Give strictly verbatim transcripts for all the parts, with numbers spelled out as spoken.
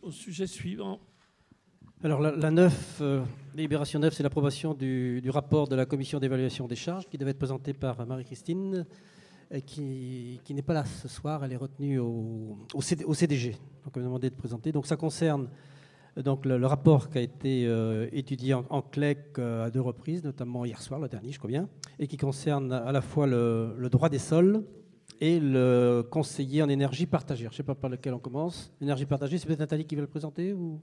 au sujet suivant. Alors la, la neuf, euh, délibération neuf, c'est l'approbation du, du rapport de la commission d'évaluation des charges qui devait être présenté par Marie-Christine, et qui, qui n'est pas là ce soir. Elle est retenue au, au, C D, au C D G. Donc elle m'a demandé de présenter. Donc ça concerne donc, le, le rapport qui a été euh, étudié en, en C L E C euh, à deux reprises, notamment hier soir, le dernier, je crois bien, et qui concerne à la fois le, le droit des sols et le conseiller en énergie partagée. Je ne sais pas par lequel on commence. Énergie partagée, c'est peut-être Nathalie qui veut le présenter ou...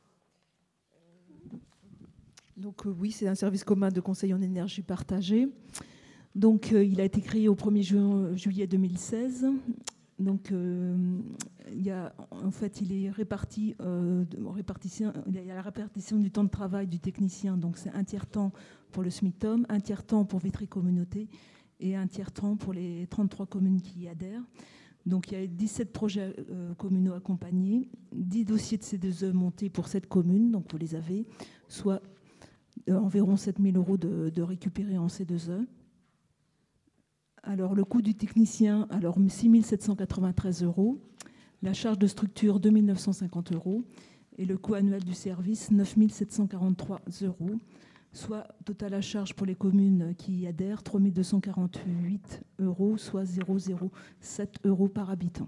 Donc euh, oui, c'est un service commun de conseil en énergie partagée. Donc euh, il a été créé au premier juillet deux mille seize. Donc euh, il y a, en fait, il est réparti, euh, répartition, il y a la répartition du temps de travail du technicien. Donc c'est un tiers-temps pour le SMICTOM, un tiers-temps pour Vitry Communauté et un tiers-temps pour les trente-trois communes qui y adhèrent. Donc il y a dix-sept projets euh, communaux accompagnés, dix dossiers de C deux E montés pour cette commune, donc vous les avez, soit euh, environ sept mille euros de, de récupérer en C deux E. Alors le coût du technicien, alors six mille sept cent quatre-vingt-treize euros, la charge de structure deux mille neuf cent cinquante euros et le coût annuel du service neuf mille sept cent quarante-trois euros, soit total à charge pour les communes qui y adhèrent trois mille deux cent quarante-huit euros, soit zéro virgule zéro sept euros par habitant.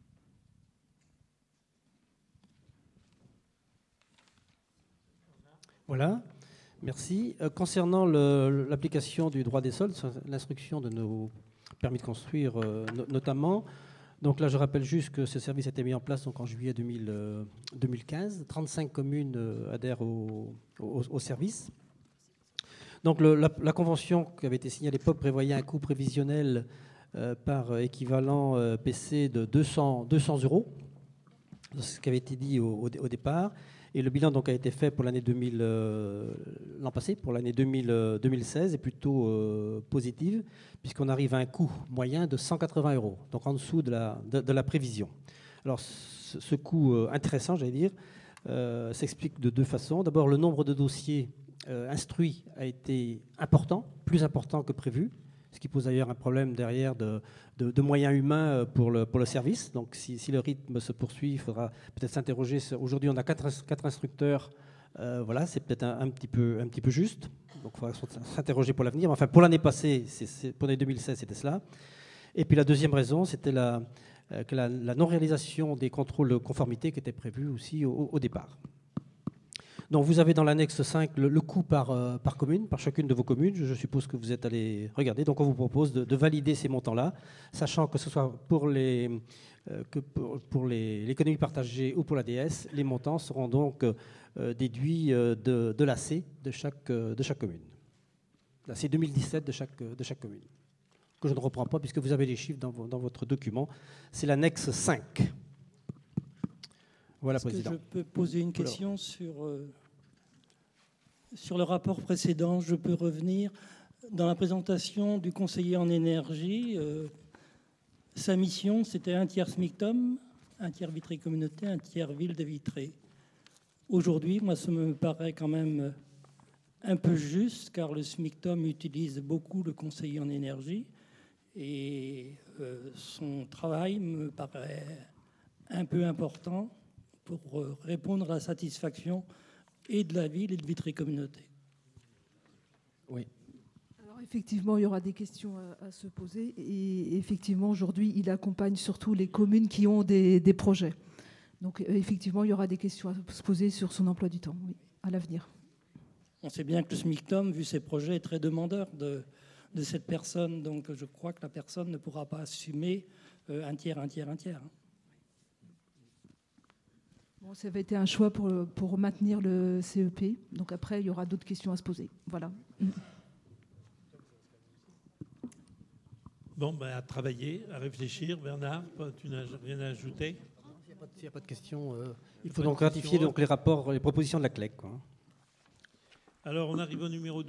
Voilà, merci. Euh, concernant le, l'application du droit des sols, l'instruction de nos permis de construire euh, no, notamment, donc là je rappelle juste que ce service a été mis en place donc, en juillet deux mille, euh, deux mille quinze. trente-cinq communes euh, adhèrent au, au, au service. Donc le, la, la convention qui avait été signée à l'époque prévoyait un coût prévisionnel euh, par équivalent euh, P C de deux cents euros, c'est ce qui avait été dit au, au, au départ. Et le bilan donc, a été fait pour l'année deux mille, euh, l'an passé, pour l'année deux mille, euh, deux mille seize, est plutôt euh, positive, puisqu'on arrive à un coût moyen de cent quatre-vingts euros, donc en dessous de la, de, de la prévision. Alors ce, ce coût euh, intéressant, j'allais dire, euh, s'explique de deux façons. D'abord, le nombre de dossiers euh, instruits a été important, plus important que prévu, ce qui pose d'ailleurs un problème derrière de, de, de moyens humains pour le, pour le service. Donc si, si le rythme se poursuit, il faudra peut-être s'interroger. Aujourd'hui, on a quatre, quatre instructeurs. Euh, voilà, c'est peut-être un, un, petit peu, un petit peu juste. Donc il faudra s'interroger pour l'avenir. Enfin, pour l'année passée, c'est, c'est, pour l'année deux mille seize, c'était cela. Et puis la deuxième raison, c'était la, euh, que la, la non-réalisation des contrôles de conformité qui était prévue aussi au, au départ. Donc vous avez dans l'annexe cinq le, le coût par, euh, par commune, par chacune de vos communes. Je, je suppose que vous êtes allés regarder. Donc on vous propose de, de valider ces montants-là, sachant que ce soit pour, les, euh, que pour, pour les, l'économie partagée ou pour l'A D S, les montants seront donc euh, déduits euh, de, de l'A C de chaque, euh, de chaque commune. L'A C deux mille dix-sept de chaque, de chaque commune, que je ne reprends pas puisque vous avez les chiffres dans, dans votre document. C'est l'annexe cinq. Voilà, Est-ce Président. que je peux poser une question sur, euh, sur le rapport précédent? Je peux revenir. Dans la présentation du conseiller en énergie, euh, sa mission, c'était un tiers SMICTOM, un tiers Vitry Communauté, un tiers Ville de Vitré. Aujourd'hui, moi, ça me paraît quand même un peu juste, car le SMICTOM utilise beaucoup le conseiller en énergie, et euh, son travail me paraît un peu important pour répondre à la satisfaction et de la ville et de Vitry Communauté. Oui. Alors effectivement, il y aura des questions à, à se poser. Et effectivement, aujourd'hui, il accompagne surtout les communes qui ont des, des projets. Donc effectivement, il y aura des questions à se poser sur son emploi du temps, oui, à l'avenir. On sait bien que le SMICTOM, vu ses projets, est très demandeur de, de cette personne. Donc je crois que la personne ne pourra pas assumer un tiers, un tiers, un tiers. Bon, ça avait été un choix pour, pour maintenir le C E P. Donc après, il y aura d'autres questions à se poser. Voilà. Bon, ben, à travailler, à réfléchir. Bernard, tu n'as rien à ajouter? S'il n'y a pas de questions, euh, il faut donc ratifier donc, les rapports, les propositions de la C L E C, quoi. Alors, on arrive au numéro deux.